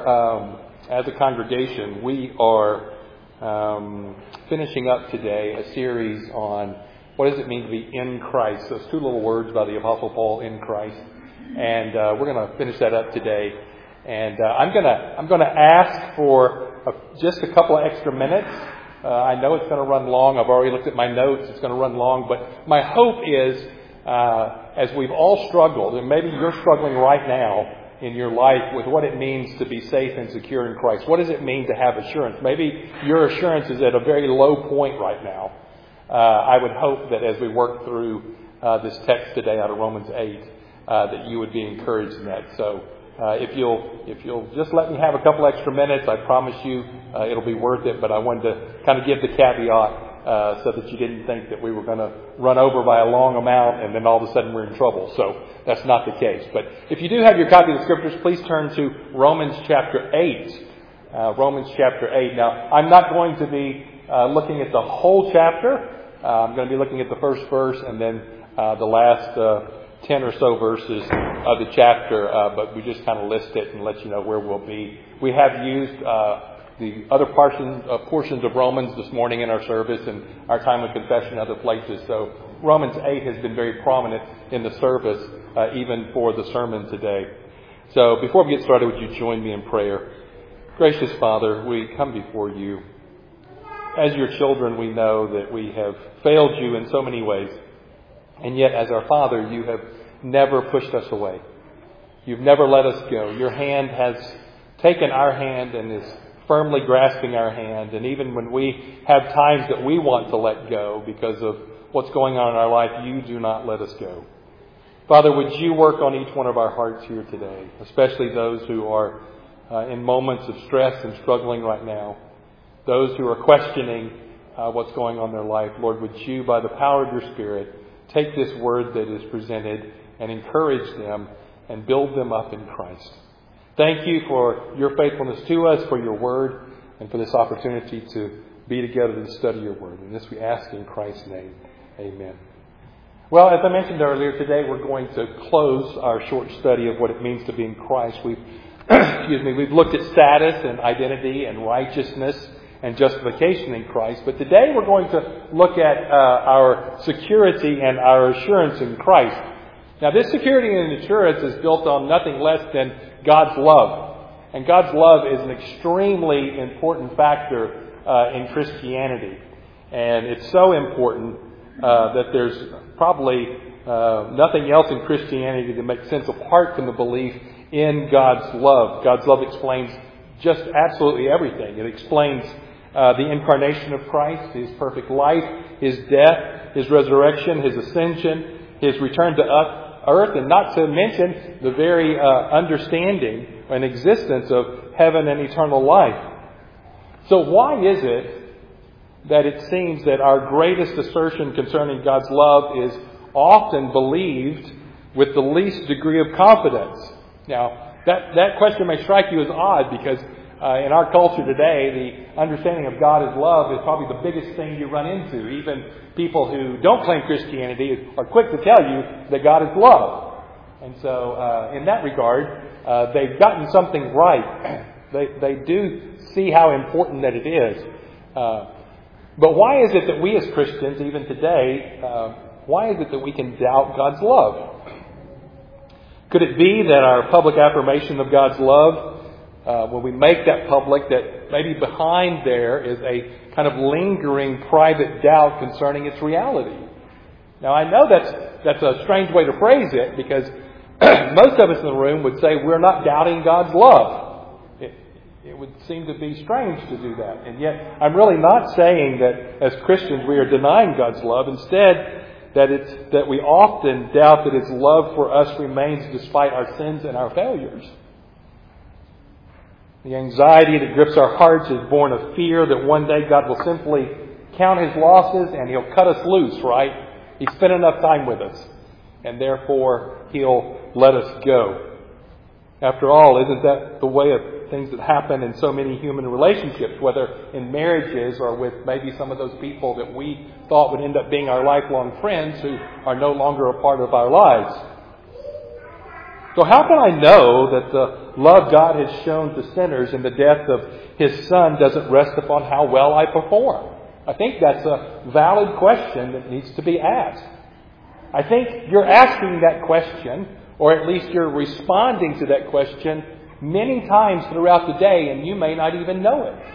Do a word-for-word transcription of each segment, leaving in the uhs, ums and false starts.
um, as a congregation, we are um, finishing up today a series on what does it mean to be in Christ. Those two little words by the Apostle Paul, in Christ. And uh, we're going to finish that up today. And uh, I'm going to I'm going to ask for a, just a couple of extra minutes. Uh, I know it's going to run long. I've already looked at my notes. It's going to run long. But my hope is, uh, as we've all struggled, and maybe you're struggling right now in your life with what it means to be safe and secure in Christ. What does it mean to have assurance? Maybe your assurance is at a very low point right now. Uh, I would hope that as we work through uh, this text today out of Romans eight, uh, that you would be encouraged in that. So uh, if you'll if you'll just let me have a couple extra minutes, I promise you uh, it'll be worth it. But I wanted to kind of give the caveat uh, so that you didn't think that we were going to run over by a long amount and then all of a sudden we're in trouble. So that's not the case. But if you do have your copy of the Scriptures, please turn to Romans chapter eight. Uh, Romans chapter eight. Now, I'm not going to be uh, looking at the whole chapter. Uh, I'm going to be looking at the first verse and then uh, the last uh, ten or so verses of the chapter. Uh, but we just kind of list it and let you know where we'll be. We have used uh, the other portions, uh, portions of Romans this morning in our service and our time of confession and other places. So Romans eight has been very prominent in the service, uh, even for the sermon today. So before we get started, would you join me in prayer? Gracious Father, we come before you. As your children, we know that we have failed you in so many ways. And yet, as our Father, you have never pushed us away. You've never let us go. Your hand has taken our hand and is firmly grasping our hand. And even when we have times that we want to let go because of what's going on in our life, you do not let us go. Father, would you work on each one of our hearts here today, especially those who are uh, in moments of stress and struggling right now, those who are questioning uh, what's going on in their life. Lord, would you, by the power of your Spirit, take this word that is presented and encourage them and build them up in Christ. Thank you for your faithfulness to us, for your word, and for this opportunity to be together to study your word. And this we ask in Christ's name. Amen. Well, as I mentioned earlier, today we're going to close our short study of what it means to be in Christ. We've, excuse me, we've looked at status and identity and righteousness and justification in Christ. But today we're going to look at uh, our security and our assurance in Christ. Now, this security and assurance is built on nothing less than God's love. And God's love is an extremely important factor uh, in Christianity. And it's so important uh, that there's probably uh, nothing else in Christianity that makes sense apart from the belief in God's love. God's love explains just absolutely everything. It explains uh, the incarnation of Christ, His perfect life, His death, His resurrection, His ascension, His return to earth, and not to mention the very uh, understanding and existence of heaven and eternal life. So why is it that it seems that our greatest assertion concerning God's love is often believed with the least degree of confidence? Now, that, that question may strike you as odd because uh, in our culture today, the understanding of God as love is probably the biggest thing you run into. Even people who don't claim Christianity are quick to tell you that God is love. And so, uh, in that regard, uh, they've gotten something right. they, they do see how important that it is. Uh, But why is it that we as Christians, even today, uh, why is it that we can doubt God's love? Could it be that our public affirmation of God's love, uh, when we make that public, that maybe behind there is a kind of lingering private doubt concerning its reality? Now, I know that's that's a strange way to phrase it because most of us in the room would say we're not doubting God's love. It would seem to be strange to do that. And yet, I'm really not saying that as Christians we are denying God's love. Instead, that it's that we often doubt that His love for us remains despite our sins and our failures. The anxiety that grips our hearts is born of fear that one day God will simply count His losses and He'll cut us loose, right? He's spent enough time with us. And therefore, He'll let us go. After all, isn't that the way of things that happen in so many human relationships, whether in marriages or with maybe some of those people that we thought would end up being our lifelong friends who are no longer a part of our lives? So how can I know that the love God has shown to sinners in the death of His Son doesn't rest upon how well I perform? I think that's a valid question that needs to be asked. I think you're asking that question, or at least you're responding to that question many times throughout the day, and you may not even know it.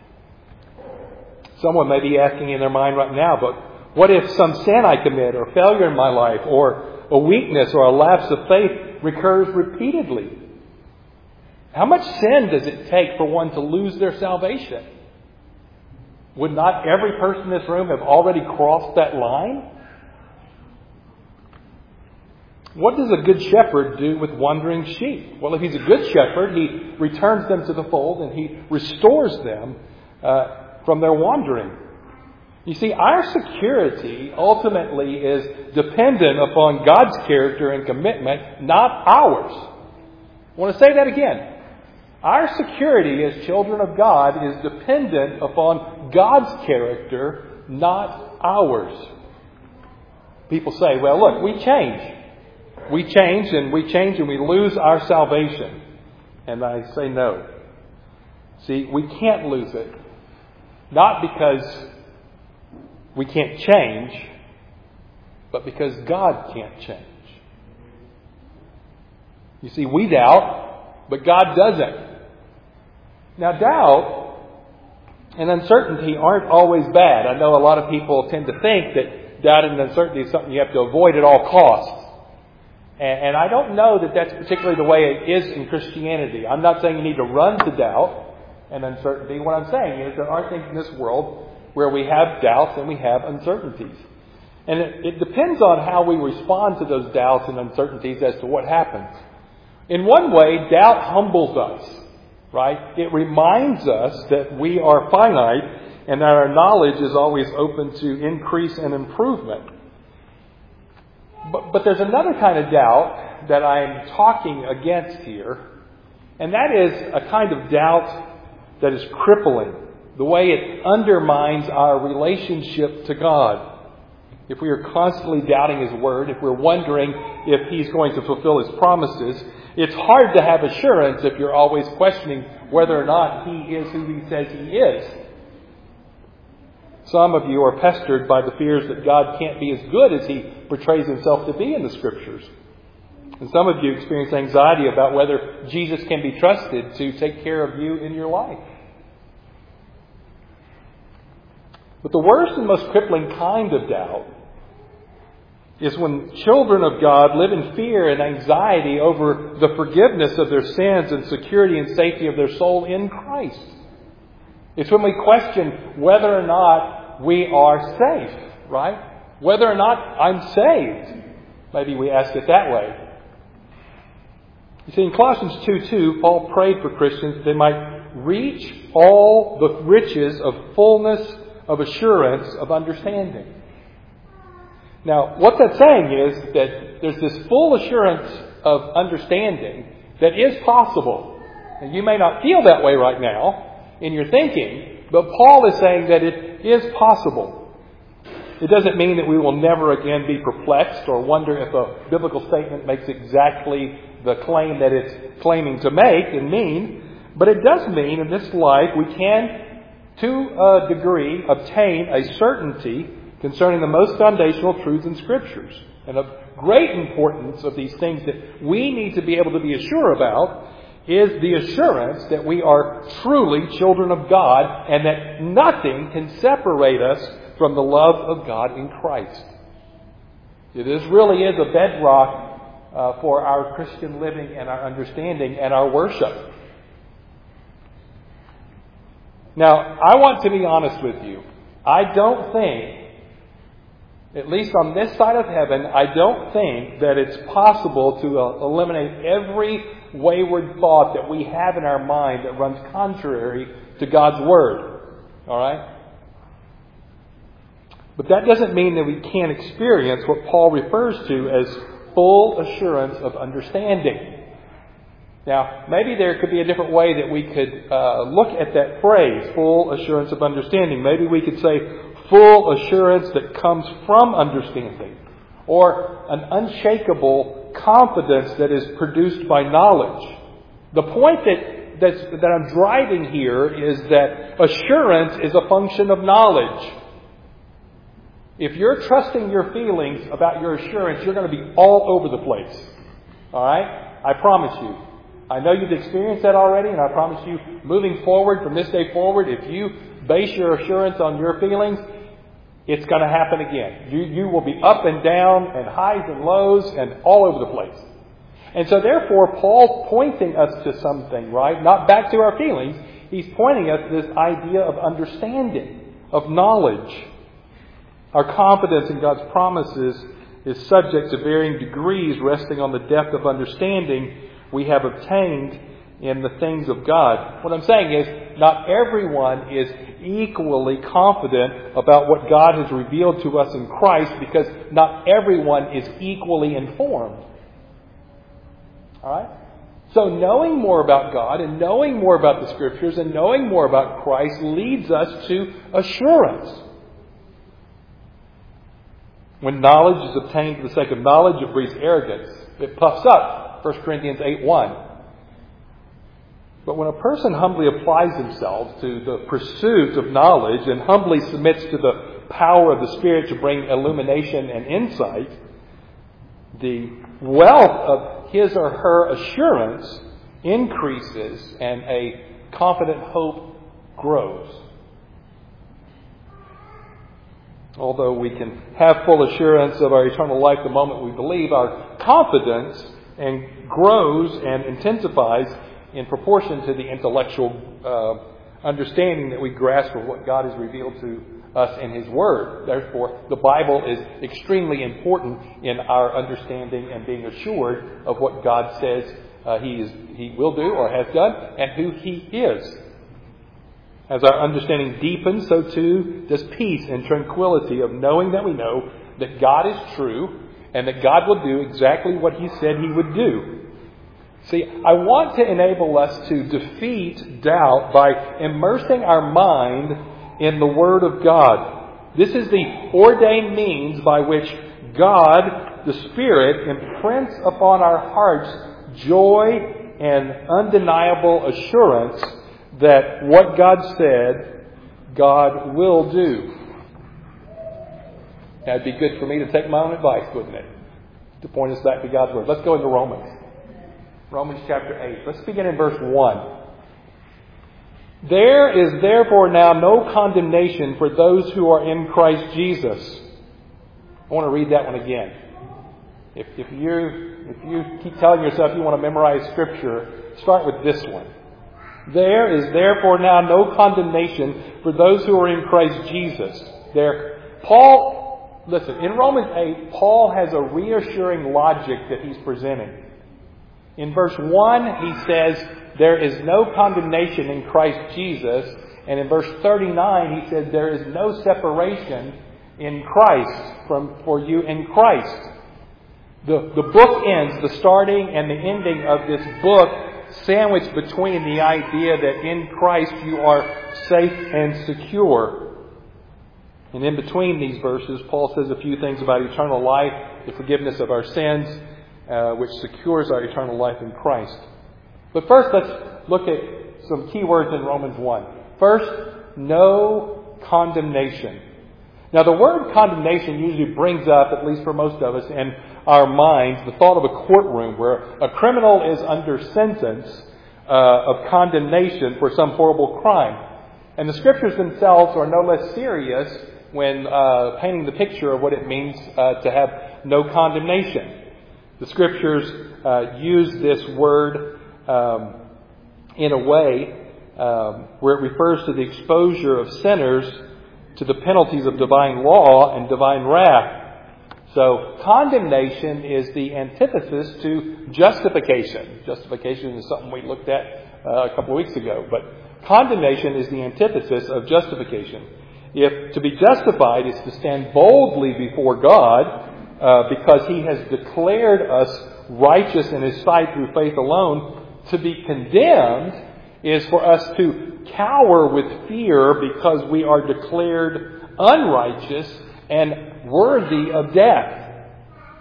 Someone may be asking in their mind right now, but what if some sin I commit, or failure in my life, or a weakness or a lapse of faith recurs repeatedly? How much sin does it take for one to lose their salvation? Would not every person in this room have already crossed that line? What does a good shepherd do with wandering sheep? Well, if he's a good shepherd, he returns them to the fold and he restores them uh, from their wandering. You see, our security ultimately is dependent upon God's character and commitment, not ours. I want to say that again. Our security as children of God is dependent upon God's character, not ours. People say, well, look, we change. We change and we change and we lose our salvation. And I say no. See, we can't lose it. Not because we can't change, but because God can't change. You see, we doubt, but God doesn't. Now, doubt and uncertainty aren't always bad. I know a lot of people tend to think that doubt and uncertainty is something you have to avoid at all costs. And I don't know that that's particularly the way it is in Christianity. I'm not saying you need to run to doubt and uncertainty. What I'm saying is there are things in this world where we have doubts and we have uncertainties. And it, it depends on how we respond to those doubts and uncertainties as to what happens. In one way, doubt humbles us, right? It reminds us that we are finite and that our knowledge is always open to increase and improvement. But, but there's another kind of doubt that I'm talking against here, and that is a kind of doubt that is crippling, the way it undermines our relationship to God. If we are constantly doubting His Word, if we're wondering if He's going to fulfill His promises, it's hard to have assurance if you're always questioning whether or not He is who He says He is. Some of you are pestered by the fears that God can't be as good as He portrays Himself to be in the Scriptures. And some of you experience anxiety about whether Jesus can be trusted to take care of you in your life. But the worst and most crippling kind of doubt is when children of God live in fear and anxiety over the forgiveness of their sins and security and safety of their soul in Christ. It's when we question whether or not we are safe, right? Whether or not I'm saved. Maybe we ask it that way. You see, in Colossians two two, Paul prayed for Christians that they might reach all the riches of fullness of assurance of understanding. Now, what that's saying is that there's this full assurance of understanding that is possible. And you may not feel that way right now in your thinking, but Paul is saying that it is possible. It doesn't mean that we will never again be perplexed or wonder if a biblical statement makes exactly the claim that it's claiming to make and mean, but it does mean in this life we can, to a degree, obtain a certainty concerning the most foundational truths in Scriptures. And of great importance of these things that we need to be able to be assured about is the assurance that we are truly children of God and that nothing can separate us from the love of God in Christ. This really is a bedrock uh, for our Christian living and our understanding and our worship. Now, I want to be honest with you. I don't think, at least on this side of heaven, I don't think that it's possible to uh, eliminate every wayward thought that we have in our mind that runs contrary to God's Word. All right? But that doesn't mean that we can't experience what Paul refers to as full assurance of understanding. Now, maybe there could be a different way that we could uh, look at that phrase, full assurance of understanding. Maybe we could say full assurance that comes from understanding, or an unshakable confidence that is produced by knowledge. The point that, that's, that I'm driving here is that assurance is a function of knowledge. If you're trusting your feelings about your assurance, you're going to be all over the place. All right? I promise you. I know you've experienced that already, and I promise you, moving forward from this day forward, if you base your assurance on your feelings, it's going to happen again. You, you will be up and down and highs and lows and all over the place. And so therefore, Paul's pointing us to something, right? Not back to our feelings. He's pointing us to this idea of understanding, of knowledge. Our confidence in God's promises is subject to varying degrees, resting on the depth of understanding we have obtained in the things of God. What I'm saying is, not everyone is equally confident about what God has revealed to us in Christ, because not everyone is equally informed. All right? So knowing more about God and knowing more about the Scriptures and knowing more about Christ leads us to assurance. When knowledge is obtained for the sake of knowledge, it breeds arrogance. It puffs up. First Corinthians eight one. But when a person humbly applies themselves to the pursuit of knowledge and humbly submits to the power of the Spirit to bring illumination and insight, the wealth of his or her assurance increases and a confident hope grows. Although we can have full assurance of our eternal life the moment we believe, our confidence and grows and intensifies in proportion to the intellectual uh, understanding that we grasp of what God has revealed to us in His Word. Therefore, the Bible is extremely important in our understanding and being assured of what God says uh, He is, He will do or has done, and who He is. As our understanding deepens, so too does peace and tranquility of knowing that we know that God is true and that God will do exactly what He said He would do. See, I want to enable us to defeat doubt by immersing our mind in the Word of God. This is the ordained means by which God, the Spirit, imprints upon our hearts joy and undeniable assurance that what God said, God will do. That'd be good for me to take my own advice, wouldn't it? To point us back to God's Word. Let's go into Romans. Romans chapter eight. Let's begin in verse one. There is therefore now no condemnation for those who are in Christ Jesus. I want to read that one again. If, if you if you keep telling yourself you want to memorize Scripture, start with this one. There is therefore now no condemnation for those who are in Christ Jesus. There, Paul, listen, in Romans eight, Paul has a reassuring logic that he's presenting. In verse one, he says, there is no condemnation in Christ Jesus. And in verse thirty-nine, he says, there is no separation in Christ from for you in Christ. The, the book ends, the starting and the ending of this book, sandwiched between the idea that in Christ you are safe and secure. And in between these verses, Paul says a few things about eternal life, the forgiveness of our sins, uh, which secures our eternal life in Christ. But first, let's look at some key words in Romans one. First, no condemnation. Now, the word condemnation usually brings up, at least for most of us, in our minds, the thought of a courtroom where a criminal is under sentence uh, of condemnation for some horrible crime. And the Scriptures themselves are no less serious when uh, painting the picture of what it means uh, to have no condemnation. The Scriptures uh, use this word um, in a way um, where it refers to the exposure of sinners to the penalties of divine law and divine wrath. So condemnation is the antithesis to justification. Justification is something we looked at uh, a couple of weeks ago. But condemnation is the antithesis of justification. If to be justified is to stand boldly before God uh, because He has declared us righteous in His sight through faith alone, to be condemned is for us to cower with fear because we are declared unrighteous and worthy of death.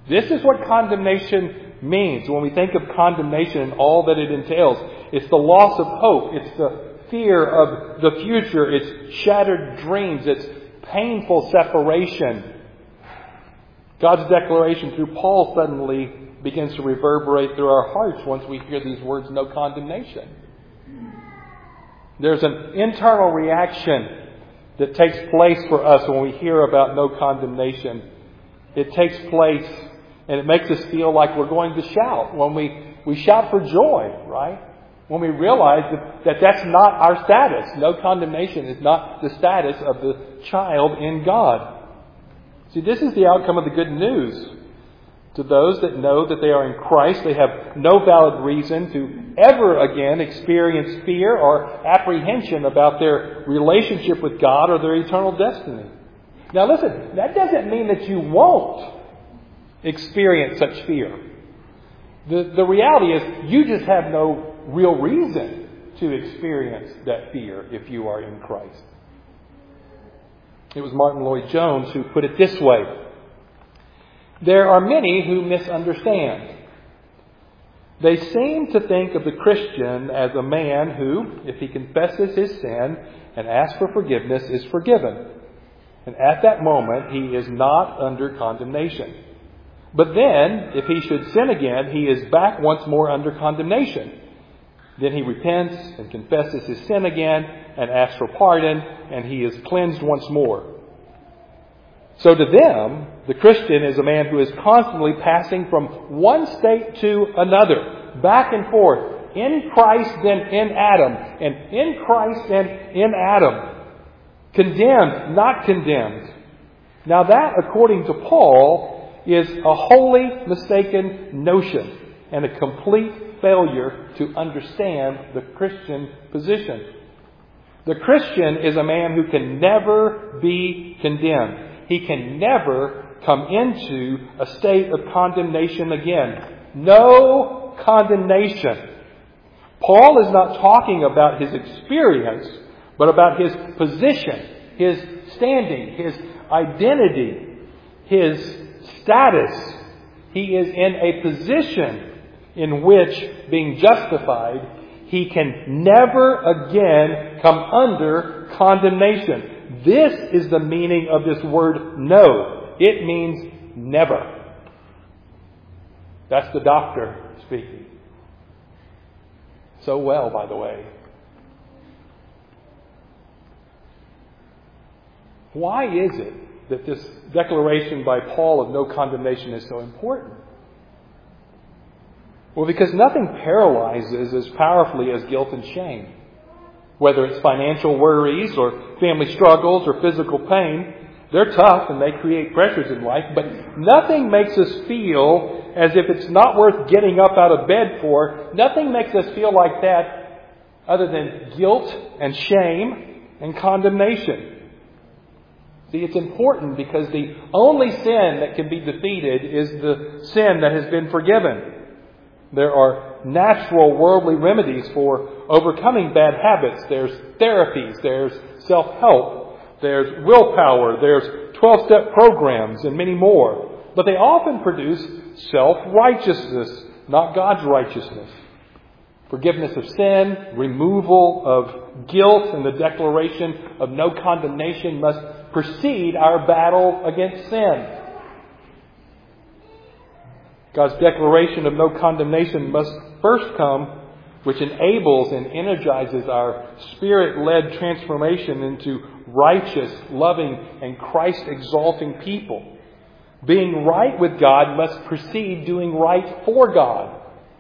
This is what condemnation means. When we think of condemnation and all that it entails, it's the loss of hope. It's the fear of the future. It's shattered dreams. It's painful separation. God's declaration through Paul suddenly begins to reverberate through our hearts once we hear these words, no condemnation. There's an internal reaction that takes place for us when we hear about no condemnation. It takes place and it makes us feel like we're going to shout. When we, we shout for joy, right? When we realize that, that that's not our status. No condemnation is not the status of the child in God. See, this is the outcome of the good news. To those that know that they are in Christ, they have no valid reason to ever again experience fear or apprehension about their relationship with God or their eternal destiny. Now listen, that doesn't mean that you won't experience such fear. The, the reality is you just have no real reason to experience that fear if you are in Christ. It was Martin Lloyd-Jones who put it this way. There are many who misunderstand. They seem to think of the Christian as a man who, if he confesses his sin and asks for forgiveness, is forgiven. And at that moment, he is not under condemnation. But then, if he should sin again, he is back once more under condemnation. Then he repents and confesses his sin again and asks for pardon, and he is cleansed once more. So to them, the Christian is a man who is constantly passing from one state to another, back and forth, in Christ then in Adam, and in Christ then in Adam. Condemned, not condemned. Now that, according to Paul, is a wholly mistaken notion and a complete failure to understand the Christian position. The Christian is a man who can never be condemned. He can never come into a state of condemnation again. No condemnation. Paul is not talking about his experience, but about his position, his standing, his identity, his status. He is in a position in which, being justified, he can never again come under condemnation. This is the meaning of this word no. It means never. That's the doctor speaking. So well, by the way. Why is it that this declaration by Paul of no condemnation is so important? Well, because nothing paralyzes as powerfully as guilt and shame. Whether it's financial worries or family struggles or physical pain, they're tough and they create pressures in life, but nothing makes us feel as if it's not worth getting up out of bed for. Nothing makes us feel like that other than guilt and shame and condemnation. See, it's important because the only sin that can be defeated is the sin that has been forgiven. There are natural worldly remedies for overcoming bad habits. There's therapies, there's self-help, there's willpower, there's twelve-step programs, and many more. But they often produce self-righteousness, not God's righteousness. Forgiveness of sin, removal of guilt, and the declaration of no condemnation must precede our battle against sin. God's declaration of no condemnation must first come, which enables and energizes our Spirit-led transformation into righteous, loving, and Christ-exalting people. Being right with God must precede doing right for God.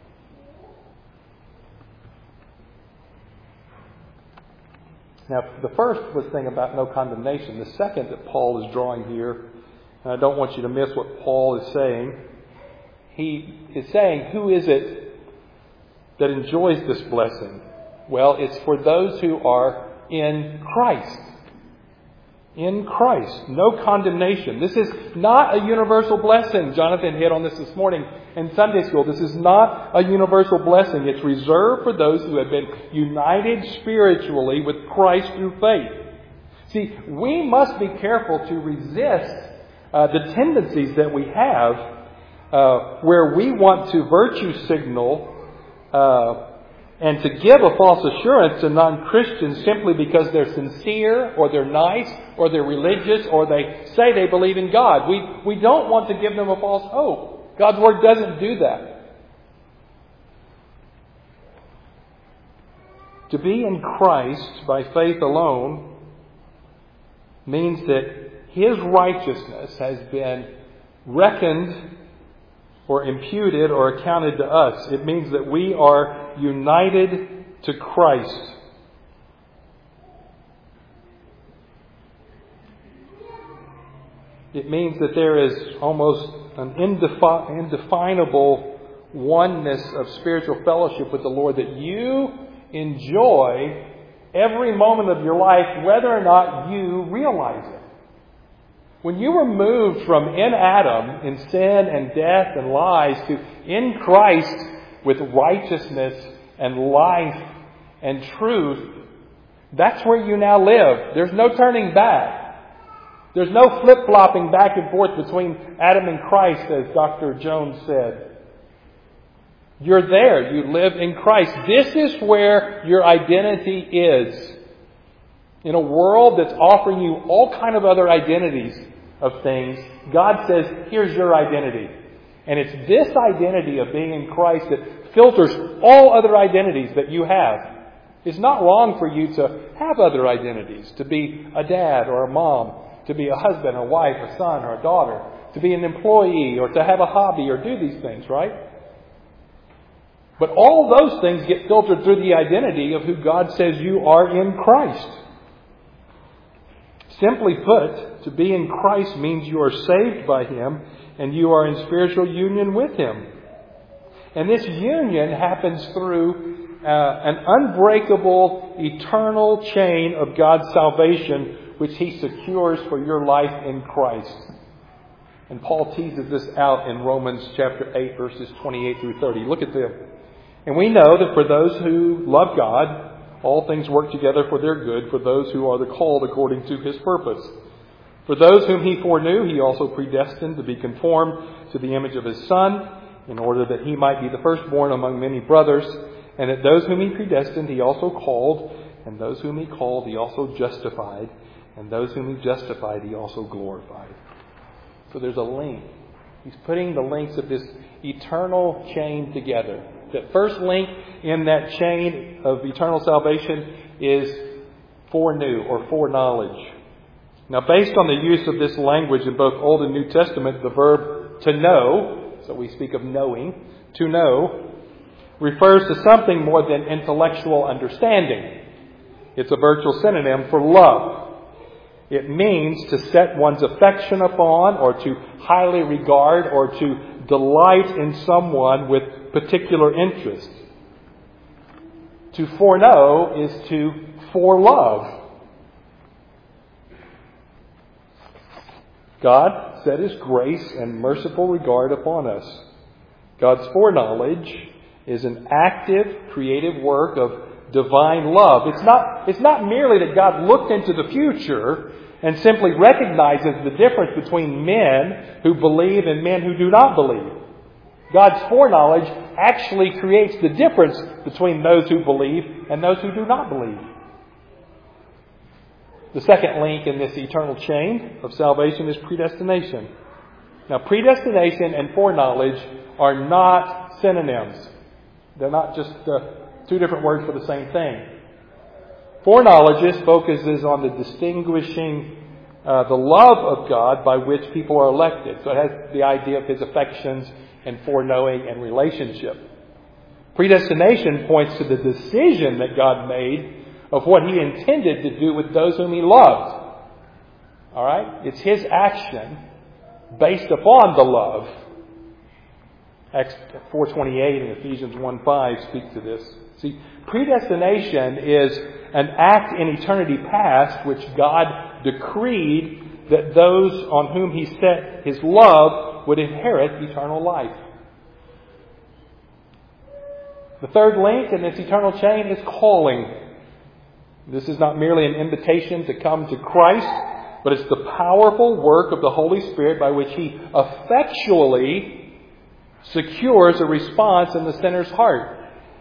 Now, the first was thing about no condemnation. The second that Paul is drawing here, and I don't want you to miss what Paul is saying. He is saying, who is it that enjoys this blessing? Well, it's for those who are in Christ. In Christ. No condemnation. This is not a universal blessing. Jonathan hit on this this morning in Sunday school. This is not a universal blessing. It's reserved for those who have been united spiritually with Christ through faith. See, we must be careful to resist uh, the tendencies that we have uh, where we want to virtue signal uh, and to give a false assurance to non-Christians simply because they're sincere or they're nice or they're religious or they say they believe in God. We, we don't want to give them a false hope. God's Word doesn't do that. To be in Christ by faith alone means that His righteousness has been reckoned or imputed or accounted to us. It means that we are united to Christ. It means that there is almost an indefi- indefinable oneness of spiritual fellowship with the Lord that you enjoy every moment of your life, whether or not you realize it. When you were moved from in Adam, in sin and death and lies, to in Christ with righteousness and life and truth, that's where you now live. There's no turning back. There's no flip-flopping back and forth between Adam and Christ, as Doctor Jones said. You're there. You live in Christ. This is where your identity is. In a world that's offering you all kind of other identities of things, God says, here's your identity. And it's this identity of being in Christ that filters all other identities that you have. It's not wrong for you to have other identities, to be a dad or a mom, to be a husband or wife, a son or a daughter, to be an employee or to have a hobby or do these things, right? But all those things get filtered through the identity of who God says you are in Christ. Simply put, to be in Christ means you are saved by Him and you are in spiritual union with Him. And this union happens through uh, an unbreakable, eternal chain of God's salvation, which He secures for your life in Christ. And Paul teases this out in Romans chapter eight, verses twenty-eight through thirty. Look at them. And we know that for those who love God, all things work together for their good, for those who are the called according to His purpose. For those whom He foreknew, He also predestined to be conformed to the image of His Son, in order that He might be the firstborn among many brothers. And that those whom He predestined, He also called. And those whom He called, He also justified. And those whom He justified, He also glorified. So there's a link. He's putting the links of this eternal chain together. The first link in that chain of eternal salvation is foreknew or foreknowledge. Now, based on the use of this language in both Old and New Testament, the verb to know, so we speak of knowing, to know, refers to something more than intellectual understanding. It's a virtual synonym for love. It means to set one's affection upon or to highly regard or to delight in someone with particular interest. To foreknow is to forelove. God set His grace and merciful regard upon us. God's foreknowledge is an active, creative work of divine love. It's not, it's not merely that God looked into the future and simply recognizes the difference between men who believe and men who do not believe. God's foreknowledge actually creates the difference between those who believe and those who do not believe. The second link in this eternal chain of salvation is predestination. Now, predestination and foreknowledge are not synonyms. They're not just uh, two different words for the same thing. Foreknowledge focuses on the distinguishing uh, the love of God by which people are elected. So it has the idea of His affections and foreknowing and relationship. Predestination points to the decision that God made of what He intended to do with those whom He loved. All right? It's His action based upon the love. Acts four twenty-eight and Ephesians one five speak to this. See, predestination is an act in eternity past which God decreed that those on whom He set His love would inherit eternal life. The third link in this eternal chain is calling. This is not merely an invitation to come to Christ, but it's the powerful work of the Holy Spirit by which He effectually secures a response in the sinner's heart.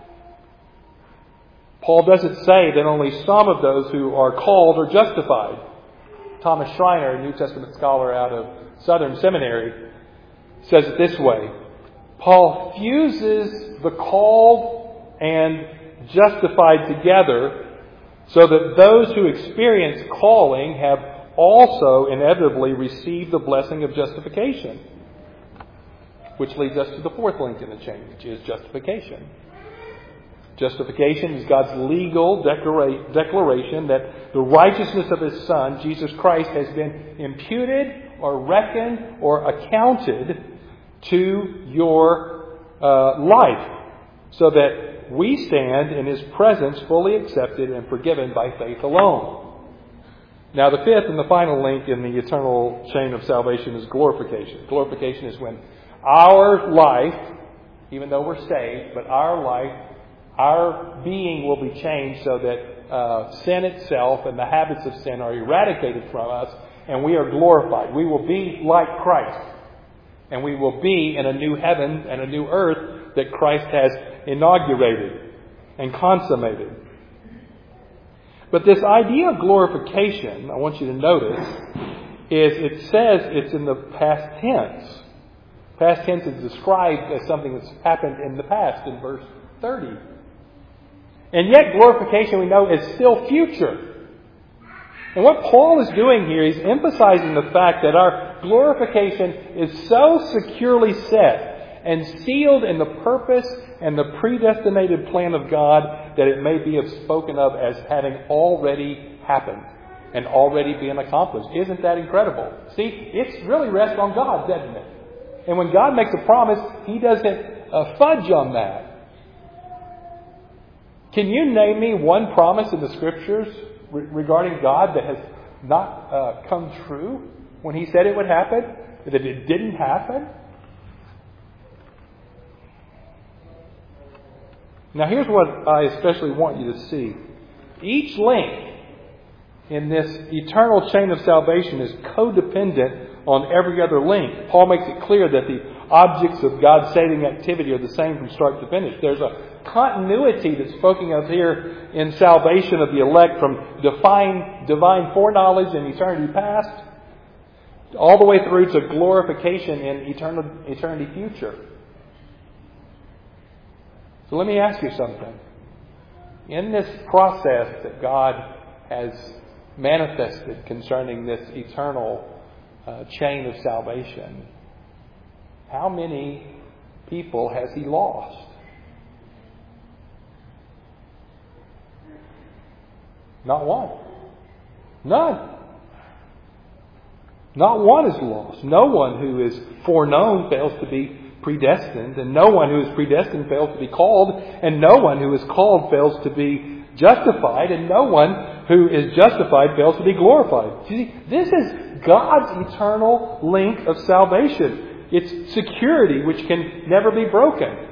Paul doesn't say that only some of those who are called are justified. Thomas Schreiner, a New Testament scholar out of Southern Seminary, says it this way. Paul fuses the called and justified together so that those who experience calling have also inevitably received the blessing of justification. Which leads us to the fourth link in the chain, which is justification. Justification is God's legal declara- declaration that the righteousness of His Son, Jesus Christ, has been imputed or reckoned or accounted to your uh, life, so that we stand in His presence fully accepted and forgiven by faith alone. Now, the fifth and the final link in the eternal chain of salvation is glorification. Glorification is when our life, even though we're saved, but our life, our being will be changed so that uh, sin itself and the habits of sin are eradicated from us, and we are glorified. We will be like Christ. And we will be in a new heaven and a new earth that Christ has inaugurated and consummated. But this idea of glorification, I want you to notice, is it says it's in the past tense. Past tense is described as something that's happened in the past in verse thirty. And yet glorification, we know, is still future. And what Paul is doing here, he's emphasizing the fact that our glorification is so securely set and sealed in the purpose and the predestinated plan of God that it may be spoken of as having already happened and already being accomplished. Isn't that incredible? See, it really rests on God, doesn't it? And when God makes a promise, He doesn't uh, fudge on that. Can you name me one promise in the Scriptures re- regarding God that has not uh, come true when He said it would happen? That it didn't happen? Now here's what I especially want you to see. Each link in this eternal chain of salvation is codependent on every other link. Paul makes it clear that the objects of God's saving activity are the same from start to finish. There's a continuity that's spoken of here in salvation of the elect from divine, divine foreknowledge in eternity past all the way through to glorification in eternal, eternity future. So let me ask you something. In this process that God has manifested concerning this eternal uh, chain of salvation, how many people has He lost? Not one. None. Not one is lost. No one who is foreknown fails to be predestined, and no one who is predestined fails to be called, and no one who is called fails to be justified, and no one who is justified fails to be glorified. See, this is God's eternal link of salvation. It's security which can never be broken.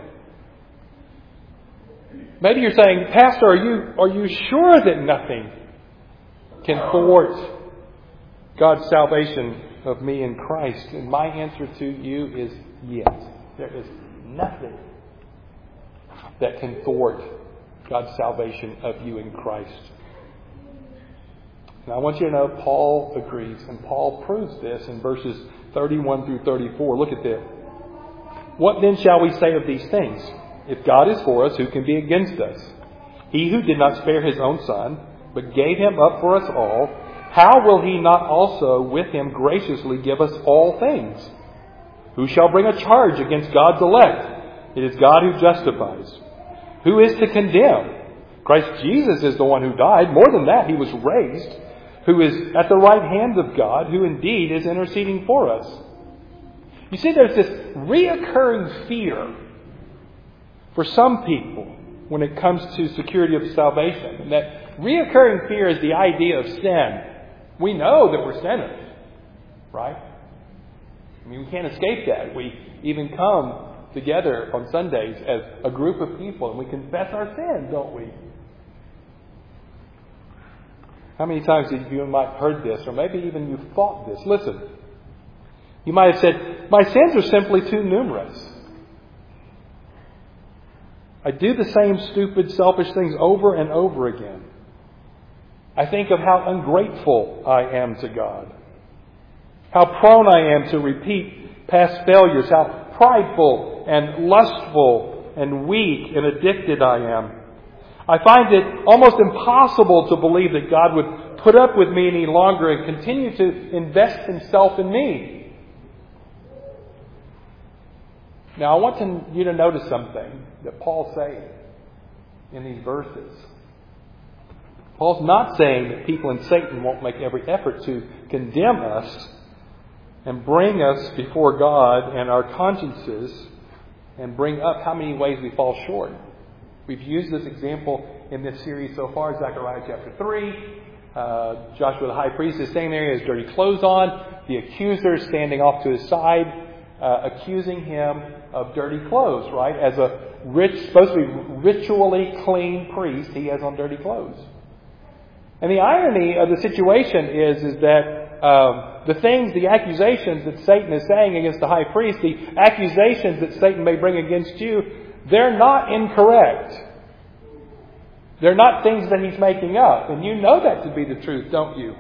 Maybe you're saying, Pastor, are you are you sure that nothing can thwart God's salvation of me in Christ? And my answer to you is yes. There is nothing that can thwart God's salvation of you in Christ. And I want you to know Paul agrees, and Paul proves this in verses thirty-one through thirty-four. Look at this. What then shall we say of these things? If God is for us, who can be against us? He who did not spare His own Son, but gave Him up for us all, how will He not also with Him graciously give us all things? Who shall bring a charge against God's elect? It is God who justifies. Who is to condemn? Christ Jesus is the one who died. More than that, He was raised, who is at the right hand of God, who indeed is interceding for us. You see, there's this reoccurring fear for some people when it comes to security of salvation. And that reoccurring fear is the idea of sin. We know that we're sinners, right? I mean, we can't escape that. We even come together on Sundays as a group of people and we confess our sins, don't we? How many times have you might have heard this, or maybe even you've thought this? Listen, you might have said, my sins are simply too numerous. I do the same stupid, selfish things over and over again. I think of how ungrateful I am to God. How prone I am to repeat past failures. How prideful and lustful and weak and addicted I am. I find it almost impossible to believe that God would put up with me any longer and continue to invest Himself in me. Now, I want to, you to notice something that Paul's saying in these verses. Paul's not saying that people in Satan won't make every effort to condemn us and bring us before God and our consciences and bring up how many ways we fall short. We've used this example in this series so far, Zechariah chapter three. Uh, Joshua the high priest is standing there, he has dirty clothes on. The accuser is standing off to his side, uh, accusing him of dirty clothes, right? As a rich, supposed to be ritually clean priest, he has on dirty clothes. And the irony of the situation is, is that um, the things, the accusations that Satan is saying against the high priest, the accusations that Satan may bring against you, they're not incorrect. They're not things that he's making up. And you know that to be the truth, don't you?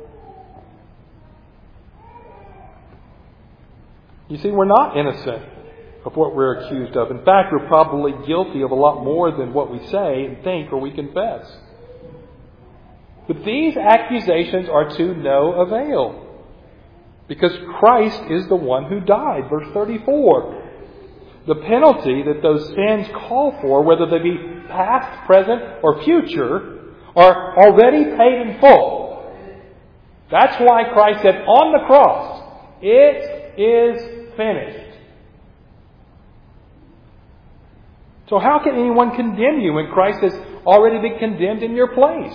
You see, we're not innocent of what we're accused of. In fact, we're probably guilty of a lot more than what we say and think or we confess. But these accusations are to no avail. Because Christ is the one who died. Verse thirty-four. The penalty that those sins call for, whether they be past, present, or future, are already paid in full. That's why Christ said on the cross, it is finished. So how can anyone condemn you when Christ has already been condemned in your place?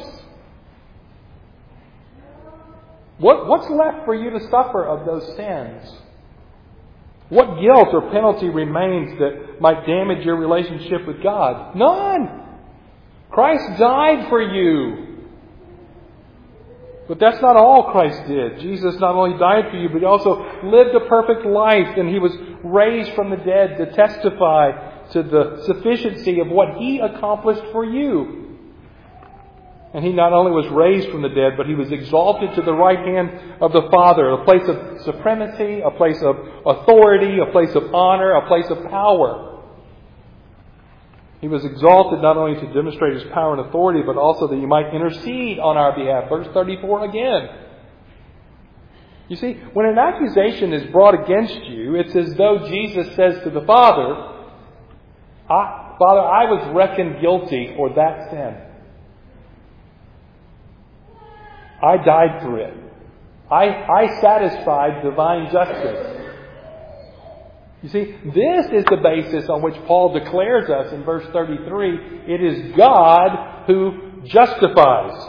What, what's left for you to suffer of those sins? What guilt or penalty remains that might damage your relationship with God? None! Christ died for you. But that's not all Christ did. Jesus not only died for you, but He also lived a perfect life, and He was raised from the dead to testify to the sufficiency of what He accomplished for you. And He not only was raised from the dead, but He was exalted to the right hand of the Father, a place of supremacy, a place of authority, a place of honor, a place of power. He was exalted not only to demonstrate His power and authority, but also that He might intercede on our behalf. Verse thirty-four again. You see, when an accusation is brought against you, it's as though Jesus says to the Father, I, Father, I was reckoned guilty for that sin. I died for it. I, I satisfied divine justice. You see, this is the basis on which Paul declares us in verse thirty-three. It is God who justifies.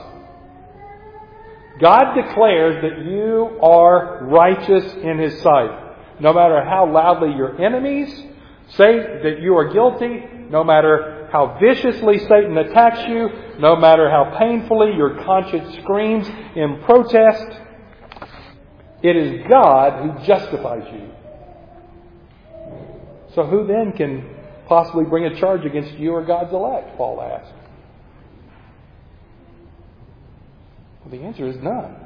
God declares that you are righteous in His sight. No matter how loudly your enemies say that you are guilty, no matter how viciously Satan attacks you, no matter how painfully your conscience screams in protest, it is God who justifies you. So who then can possibly bring a charge against you or God's elect, Paul asked. Well, the answer is none.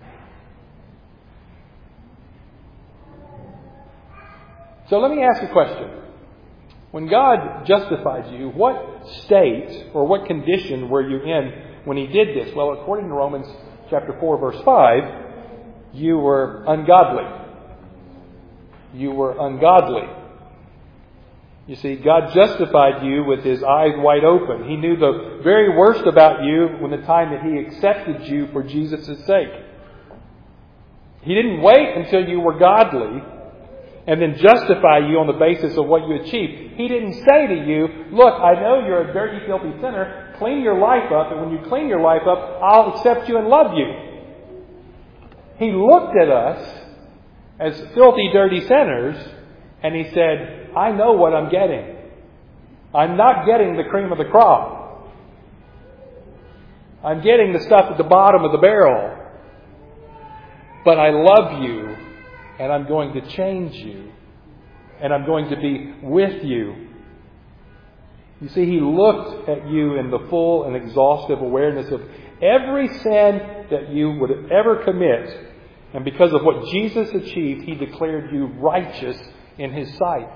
So let me ask a question. When God justified you, what state or what condition were you in when He did this? Well, according to Romans chapter four, verse five, you were ungodly. You were ungodly. You see, God justified you with His eyes wide open. He knew the very worst about you when the time that He accepted you for Jesus' sake. He didn't wait until you were godly and then justify you on the basis of what you achieved. He didn't say to you, look, I know you're a dirty, filthy sinner. Clean your life up, and when you clean your life up, I'll accept you and love you. He looked at us as filthy, dirty sinners, and He said, I know what I'm getting. I'm not getting the cream of the crop. I'm getting the stuff at the bottom of the barrel. But I love you, and I'm going to change you, and I'm going to be with you. You see, He looked at you in the full and exhaustive awareness of every sin that you would ever commit. And because of what Jesus achieved, He declared you righteous in His sight.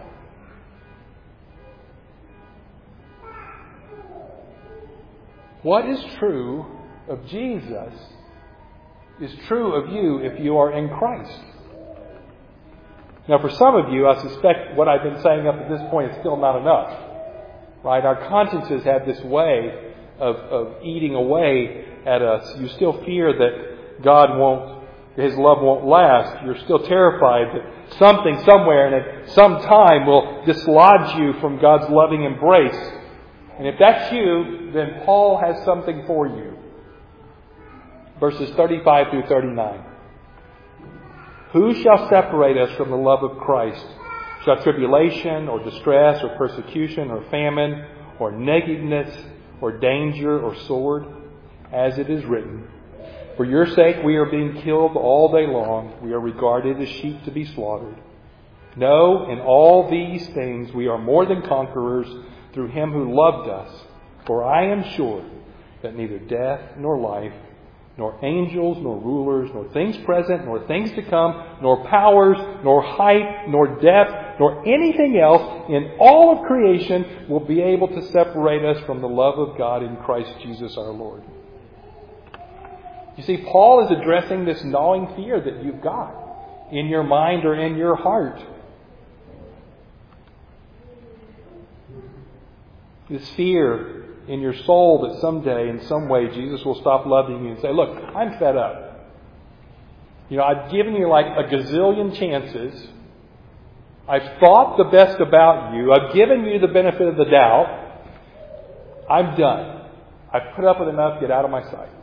What is true of Jesus is true of you if you are in Christ. Now, for some of you, I suspect what I've been saying up to this point is still not enough. Right? Our consciences have this way of, of eating away at us. You still fear that God won't, His love won't last. You're still terrified that something somewhere and at some time will dislodge you from God's loving embrace. And if that's you, then Paul has something for you. Verses thirty-five through thirty-nine. Who shall separate us from the love of Christ? Shall tribulation or distress or persecution or famine or nakedness or danger or sword? As it is written, for your sake we are being killed all day long. We are regarded as sheep to be slaughtered. No, in all these things we are more than conquerors through Him who loved us. For I am sure that neither death nor life, nor angels, nor rulers, nor things present, nor things to come, nor powers, nor height, nor depth, nor anything else in all of creation will be able to separate us from the love of God in Christ Jesus our Lord. You see, Paul is addressing this gnawing fear that you've got in your mind or in your heart. This fear in your soul that someday, in some way, Jesus will stop loving you and say, look, I'm fed up. You know, I've given you like a gazillion chances. I've thought the best about you. I've given you the benefit of the doubt. I'm done. I've put up with enough. Get out of my sight.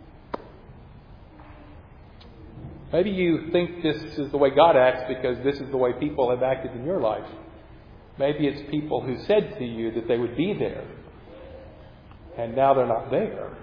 Maybe you think this is the way God acts because this is the way people have acted in your life. Maybe it's people who said to you that they would be there. And now they're not there.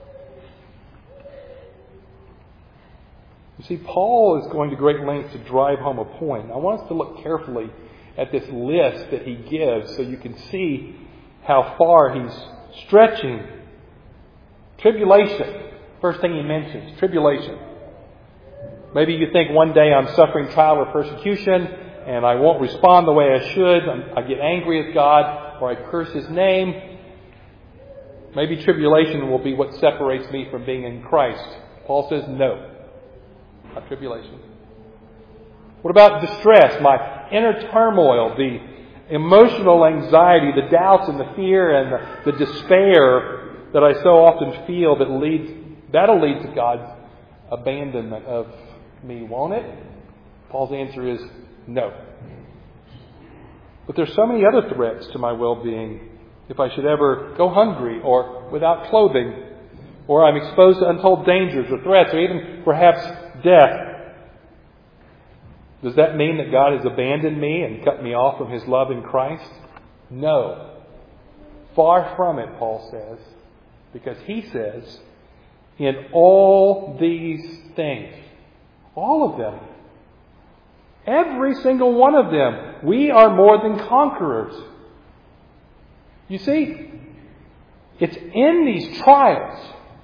You see, Paul is going to great lengths to drive home a point. I want us to look carefully at this list that he gives so you can see how far he's stretching. Tribulation. First thing he mentions, tribulation. Maybe you think one day I'm suffering trial or persecution and I won't respond the way I should. I get angry at God or I curse His name. Maybe tribulation will be what separates me from being in Christ. Paul says no. Not tribulation. What about distress? My inner turmoil, the emotional anxiety, the doubts and the fear and the, the despair that I so often feel that leads, that'll lead to God's abandonment of me, won't it? Paul's answer is no. But there's so many other threats to my well-being. If I should ever go hungry or without clothing, or I'm exposed to untold dangers or threats or even perhaps death, does that mean that God has abandoned me and cut me off from His love in Christ? No. Far from it, Paul says, because he says, in all these things, all of them, every single one of them, we are more than conquerors. You see, it's in these trials,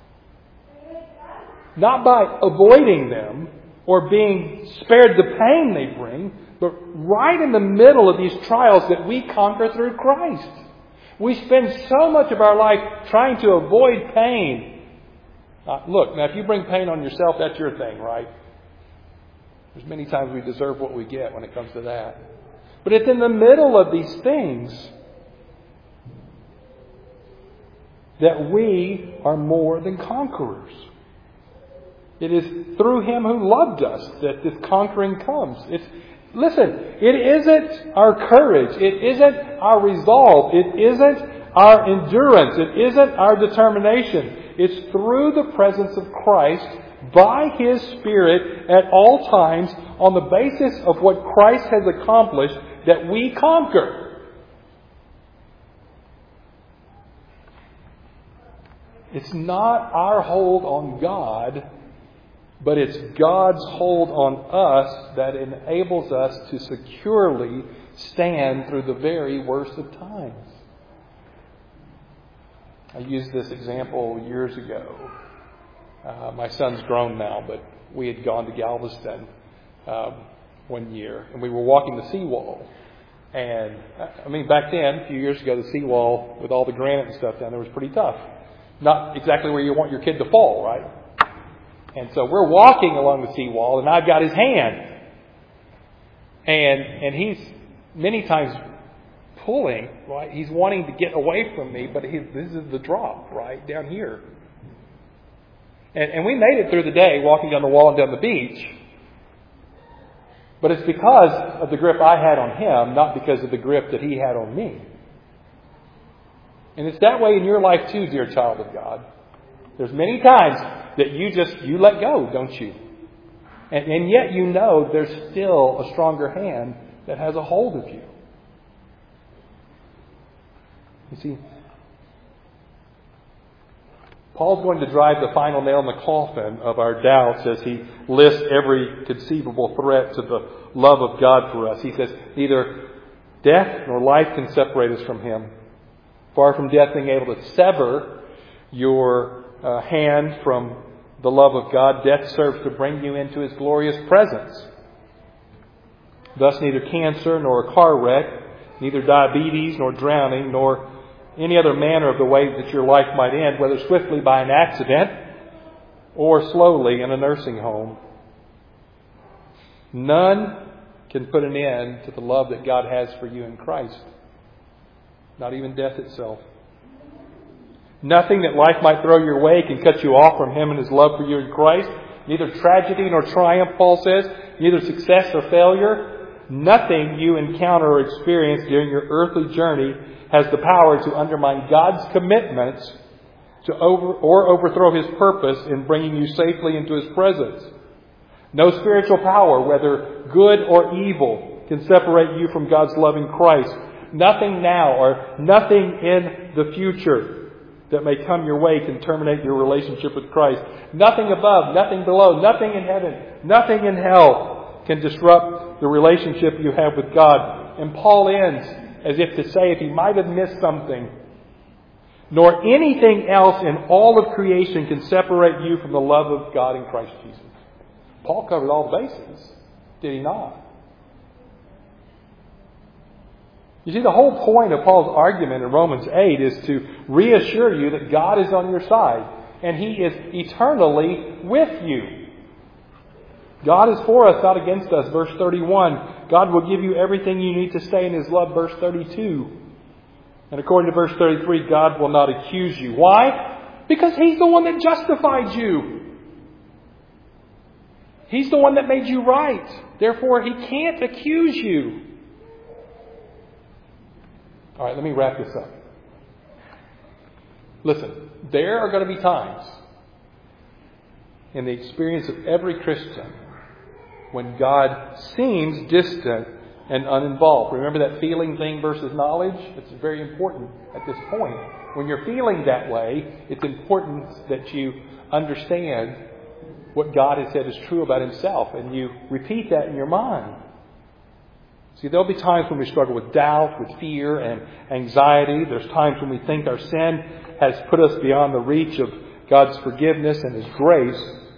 not by avoiding them or being spared the pain they bring, but right in the middle of these trials that we conquer through Christ. We spend so much of our life trying to avoid pain. Uh, look, now if you bring pain on yourself, that's your thing, right? There's many times we deserve what we get when it comes to that. But it's in the middle of these things that we are more than conquerors. It is through Him who loved us that this conquering comes. It's, listen, it isn't our courage. It isn't our resolve. It isn't our endurance. It isn't our determination. It's through the presence of Christ by His Spirit at all times on the basis of what Christ has accomplished that we conquer. It's not our hold on God, but it's God's hold on us that enables us to securely stand through the very worst of times. I used this example years ago. Uh, my son's grown now, but we had gone to Galveston um, one year, and we were walking the seawall. And, I mean, back then, a few years ago, the seawall with all the granite and stuff down there was pretty tough. Not exactly where you want your kid to fall, right? And so we're walking along the seawall, and I've got his hand. And and he's many times pulling, right? He's wanting to get away from me, but he, this is the drop, right, down here. And, and we made it through the day walking down the wall and down the beach. But it's because of the grip I had on him, not because of the grip that he had on me. And it's that way in your life too, dear child of God. There's many times that you just, you let go, don't you? And, and yet you know there's still a stronger hand that has a hold of you. You see, Paul's going to drive the final nail in the coffin of our doubts as he lists every conceivable threat to the love of God for us. He says, neither death nor life can separate us from Him. Far from death being able to sever your uh, hand from the love of God, death serves to bring you into His glorious presence. Thus neither cancer nor a car wreck, neither diabetes nor drowning, nor any other manner of the way that your life might end, whether swiftly by an accident or slowly in a nursing home. None can put an end to the love that God has for you in Christ. Not even death itself. Nothing that life might throw your way can cut you off from Him and His love for you in Christ. Neither tragedy nor triumph, Paul says. Neither success or failure. Nothing you encounter or experience during your earthly journey has the power to undermine God's commitments to over or overthrow His purpose in bringing you safely into His presence. No spiritual power, whether good or evil, can separate you from God's love in Christ. Nothing now or nothing in the future that may come your way can terminate your relationship with Christ. Nothing above, nothing below, nothing in heaven, nothing in hell can disrupt the relationship you have with God. And Paul ends as if to say, if he might have missed something, nor anything else in all of creation can separate you from the love of God in Christ Jesus. Paul covered all the bases, did he not? You see, the whole point of Paul's argument in Romans eight is to reassure you that God is on your side and He is eternally with you. God is for us, not against us. Verse thirty-one. God will give you everything you need to stay in His love. Verse thirty-two. And according to verse thirty-three, God will not accuse you. Why? Because He's the one that justified you. He's the one that made you right. Therefore, He can't accuse you. All right, let me wrap this up. Listen, there are going to be times in the experience of every Christian when God seems distant and uninvolved. Remember that feeling thing versus knowledge? It's very important at this point. When you're feeling that way, it's important that you understand what God has said is true about Himself, and you repeat that in your mind. See, there'll be times when we struggle with doubt, with fear and anxiety. There's times when we think our sin has put us beyond the reach of God's forgiveness and His grace.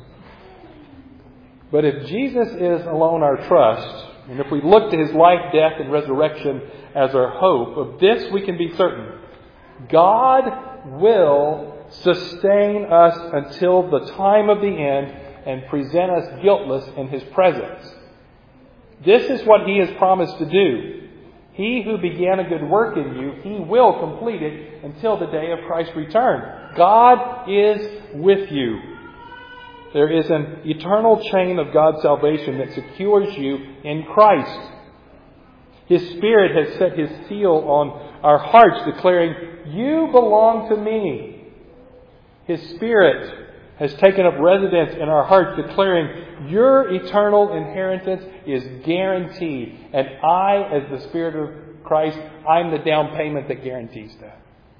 But if Jesus is alone our trust, and if we look to His life, death, and resurrection as our hope, of this we can be certain. God will sustain us until the time of the end and present us guiltless in His presence. This is what He has promised to do. He who began a good work in you, He will complete it until the day of Christ's return. God is with you. There is an eternal chain of God's salvation that secures you in Christ. His Spirit has set His seal on our hearts, declaring, "You belong to me." His Spirit has taken up residence in our hearts, declaring, "Your eternal inheritance is guaranteed." And I, as the Spirit of Christ, I'm the down payment that guarantees that.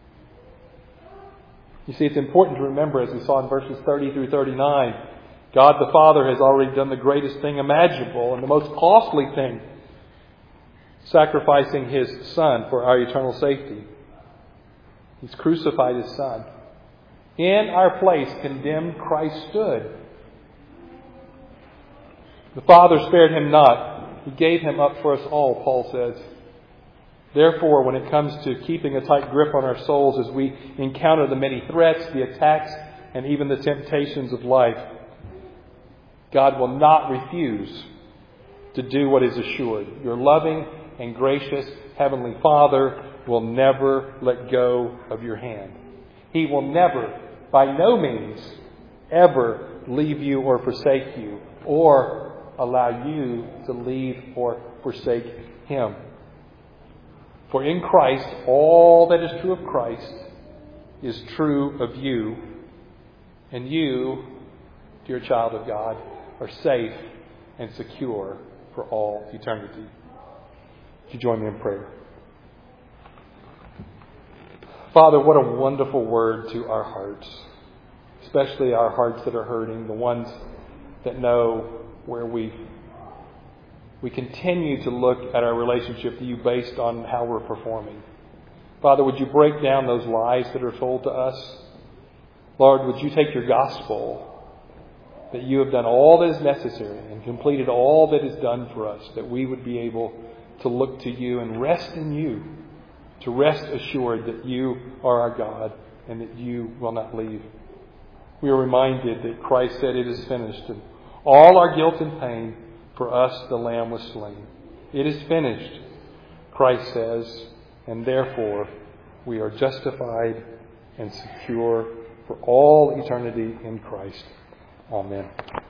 You see, it's important to remember, as we saw in verses thirty through thirty-nine, God the Father has already done the greatest thing imaginable and the most costly thing, sacrificing His Son for our eternal safety. He's crucified His Son. In our place, condemned, Christ stood. The Father spared Him not. He gave Him up for us all, Paul says. Therefore, when it comes to keeping a tight grip on our souls as we encounter the many threats, the attacks, and even the temptations of life, God will not refuse to do what is assured. Your loving and gracious Heavenly Father will never let go of your hand. He will never, by no means, ever leave you or forsake you, or allow you to leave or forsake Him. For in Christ, all that is true of Christ is true of you. And you, dear child of God, are safe and secure for all eternity. Would you join me in prayer? Father, what a wonderful word to our hearts, especially our hearts that are hurting, the ones that know where we we continue to look at our relationship to you based on how we're performing. Father, would you break down those lies that are told to us? Lord, would you take your gospel, that you have done all that is necessary and completed all that is done for us, that we would be able to look to you and rest in you, to rest assured that you are our God and that you will not leave. We are reminded that Christ said it is finished, and all our guilt and pain, for us the Lamb was slain. It is finished, Christ says, and therefore we are justified and secure for all eternity in Christ. Amen.